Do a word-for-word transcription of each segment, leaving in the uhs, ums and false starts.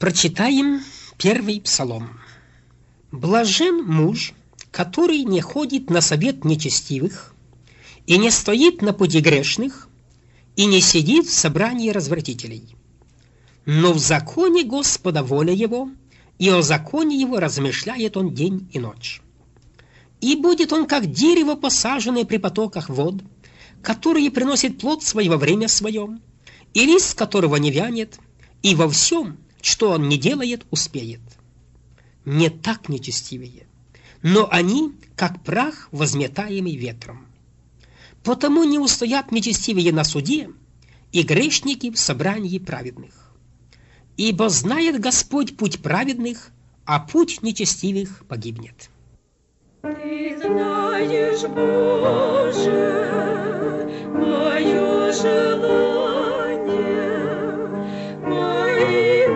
Прочитаем первый псалом. «Блажен муж, который не ходит на совет нечестивых, и не стоит на пути грешных, и не сидит в собрании развратителей. Но в законе Господа воля его, и о законе его размышляет он день и ночь. И будет он, как дерево, посаженное при потоках вод, которое приносит плод свой во время своем, и лист которого не вянет, и во всем, что он не делает, успеет. Не так нечестивые, но они, как прах, возметаемый ветром. Потому не устоят нечестивые на суде, и грешники в собрании праведных. Ибо знает Господь путь праведных, а путь нечестивых погибнет». Ты знаешь, Боже, мое желание, мои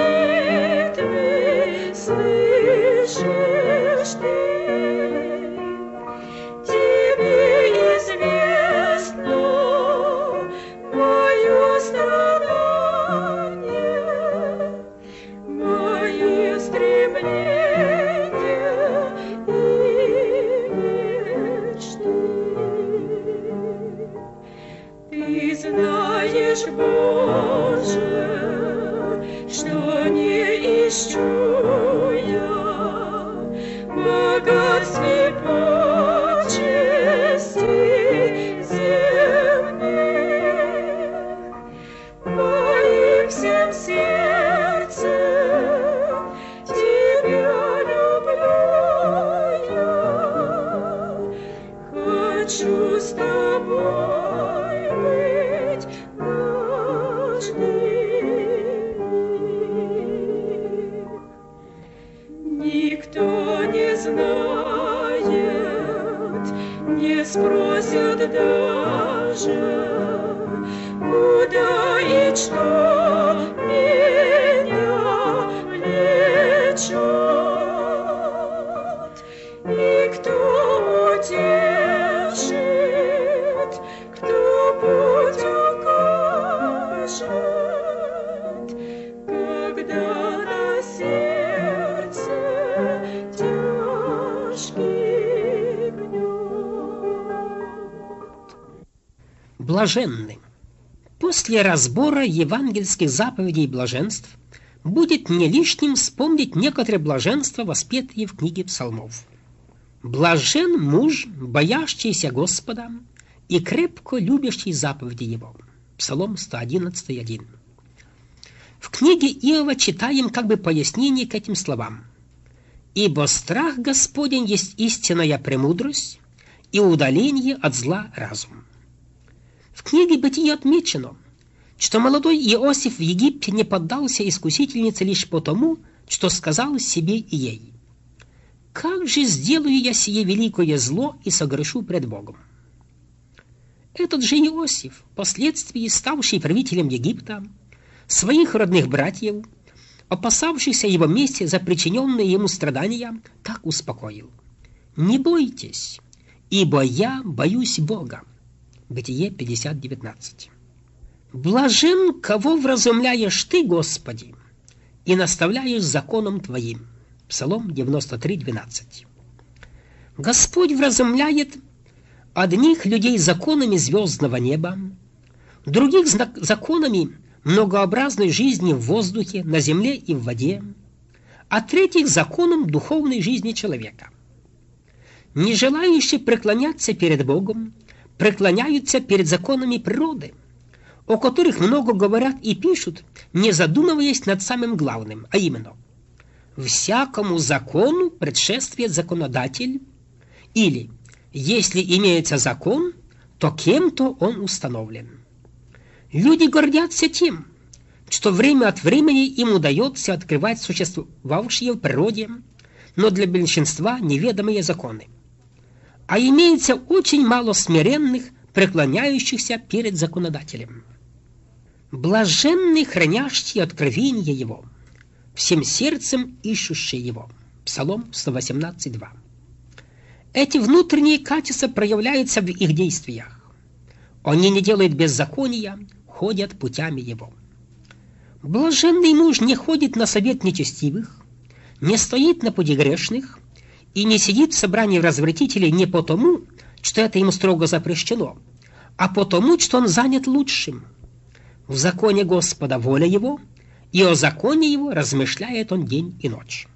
молитвы слышишь Ты. Тебе известно мое страдание, мои стремления. Ты знаешь, Боже, что не ищу я богатстве почестей земных, моим всем сердцем Тебя люблю я, хочу с Тобой быть нажным. Никто не знает, не спросят даже, куда и что меня влечет, и кто утешит, кто путь укажет, когда на сердце тяжкий гнет. Блаженны. После разбора евангельских заповедей и блаженств будет не лишним вспомнить некоторые блаженства, воспетые в книге псалмов. «Блажен муж, боящийся Господа и крепко любящий заповеди Его». Псалом сто одиннадцать, один. В книге Иова читаем как бы пояснение к этим словам. «Ибо страх Господень есть истинная премудрость и удаление от зла разум». В книге Бытия отмечено, что молодой Иосиф в Египте не поддался искусительнице лишь потому, что сказал себе и ей: «Как же сделаю я сие великое зло и согрешу пред Богом?» Этот же Иосиф, впоследствии ставший правителем Египта, своих родных братьев, опасавшихся его мести за причиненные ему страдания, так успокоил: «Не бойтесь, ибо я боюсь Бога». Бытие пятьдесят, девятнадцать. «Блажен, кого вразумляешь Ты, Господи, и наставляешь законом Твоим». Псалом девяносто три, двенадцать. Господь вразумляет одних людей законами звездного неба, других законами многообразной жизни в воздухе, на земле и в воде, а третьих законом духовной жизни человека. Не желающие преклоняться перед Богом преклоняются перед законами природы, о которых много говорят и пишут, не задумываясь над самым главным, а именно: «Всякому закону предшествует законодатель», или «Если имеется закон, то кем-то он установлен». Люди гордятся тем, что время от времени им удается открывать существовавшие в природе, но для большинства неведомые законы. А имеется очень мало смиренных, преклоняющихся перед законодателем. «Блаженны, хранящие откровение Его, всем сердцем ищущие Его». Псалом сто восемнадцать, два. Эти внутренние качества проявляются в их действиях. Они не делают беззакония, ходят путями Его. Блаженный муж не ходит на совет нечестивых, не стоит на пути грешных и не сидит в собрании развратителей не потому, что это ему строго запрещено, а потому, что он занят лучшим. В законе Господа воля его, и о законе его размышляет он день и ночь.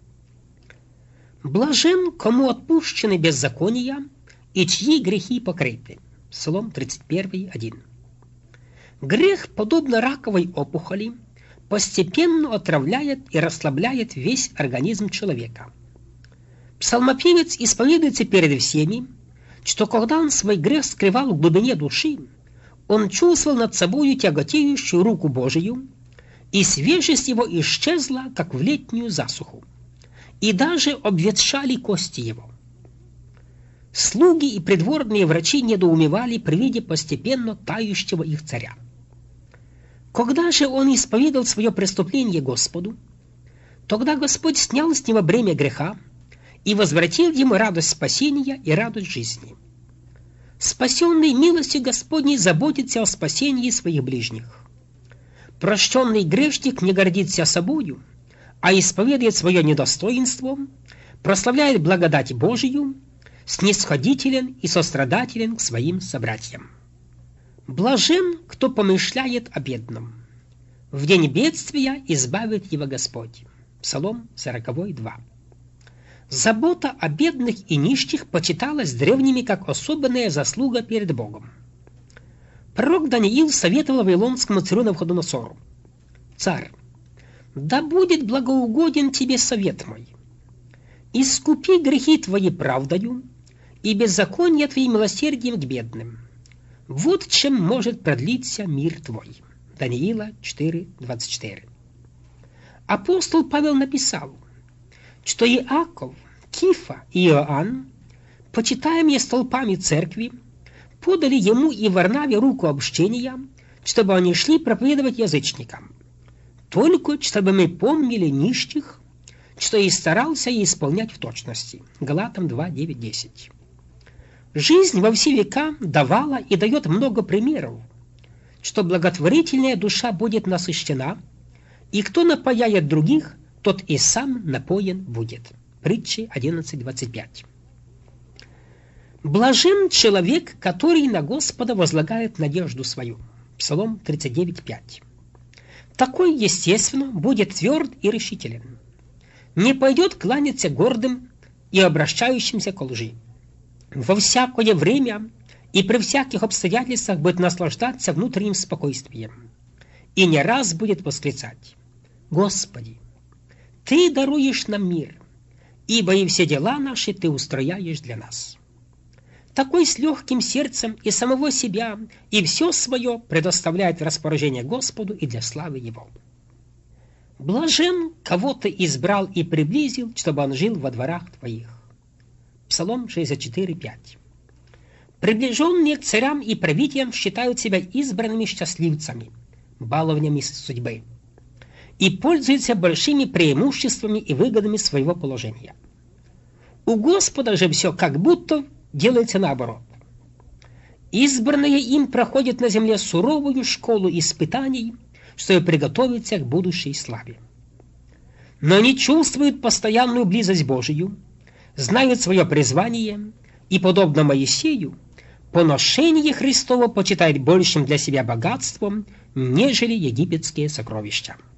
Блажен, кому отпущены беззакония, и чьи грехи покрыты. Псалом тридцать один, один. Грех, подобно раковой опухоли, постепенно отравляет и расслабляет весь организм человека. Псалмопевец исповедуется перед всеми, что когда он свой грех скрывал в глубине души, он чувствовал над собою тяготеющую руку Божию, и свежесть его исчезла, как в летнюю засуху, и даже обветшали кости его. Слуги и придворные врачи недоумевали при виде постепенно тающего их царя. Когда же он исповедал свое преступление Господу, тогда Господь снял с него бремя греха и возвратил ему радость спасения и радость жизни. Спасенный милостью Господней заботится о спасении своих ближних. Прощенный грешник не гордится собою, а исповедует свое недостоинство, прославляет благодать Божию, снисходителен и сострадателен к своим собратьям. Блажен, кто помышляет о бедном. В день бедствия избавит его Господь. Псалом сорок два. Забота о бедных и нищих почиталась древними как особенная заслуга перед Богом. Пророк Даниил советовал вавилонскому царю Навуходоносору: «Царь, да будет благоугоден тебе совет мой. Искупи грехи твои правдою и беззаконие твои милосердием к бедным. Вот чем может продлиться мир твой». Даниила четыре, двадцать четыре. Апостол Павел написал, что Иаков, Кифа и Иоанн, почитаемые столпами церкви, подали ему и Варнаве руку общения, чтобы они шли проповедовать язычникам, только чтобы мы помнили нищих, что и старался и исполнять в точности. Галатам два, девять, десять. Жизнь во все века давала и дает много примеров, что благотворительная душа будет насыщена, и кто напояет других, тот и сам напоен будет. Притчи одиннадцать, двадцать пять. Блажен человек, который на Господа возлагает надежду свою. Псалом тридцать девять, пять. Такой, естественно, будет тверд и решителен. Не пойдет кланяться гордым и обращающимся к лжи. Во всякое время и при всяких обстоятельствах будет наслаждаться внутренним спокойствием. И не раз будет восклицать: «Господи, Ты даруешь нам мир, ибо и все дела наши Ты устрояешь для нас». Такой с легким сердцем и самого себя, и все свое предоставляет в распоряжение Господу и для славы Его. Блажен, кого Ты избрал и приблизил, чтобы он жил во дворах Твоих. Псалом шестьдесят четыре, пять. Приближенные к царям и правителям считают себя избранными счастливцами, баловнями судьбы, и пользуются большими преимуществами и выгодами своего положения. У Господа же все как будто делается наоборот. Избранные им проходят на земле суровую школу испытаний, чтобы приготовиться к будущей славе. Но они чувствуют постоянную близость Божию, знают свое призвание и, подобно Моисею, поношение Христово почитают большим для себя богатством, нежели египетские сокровища.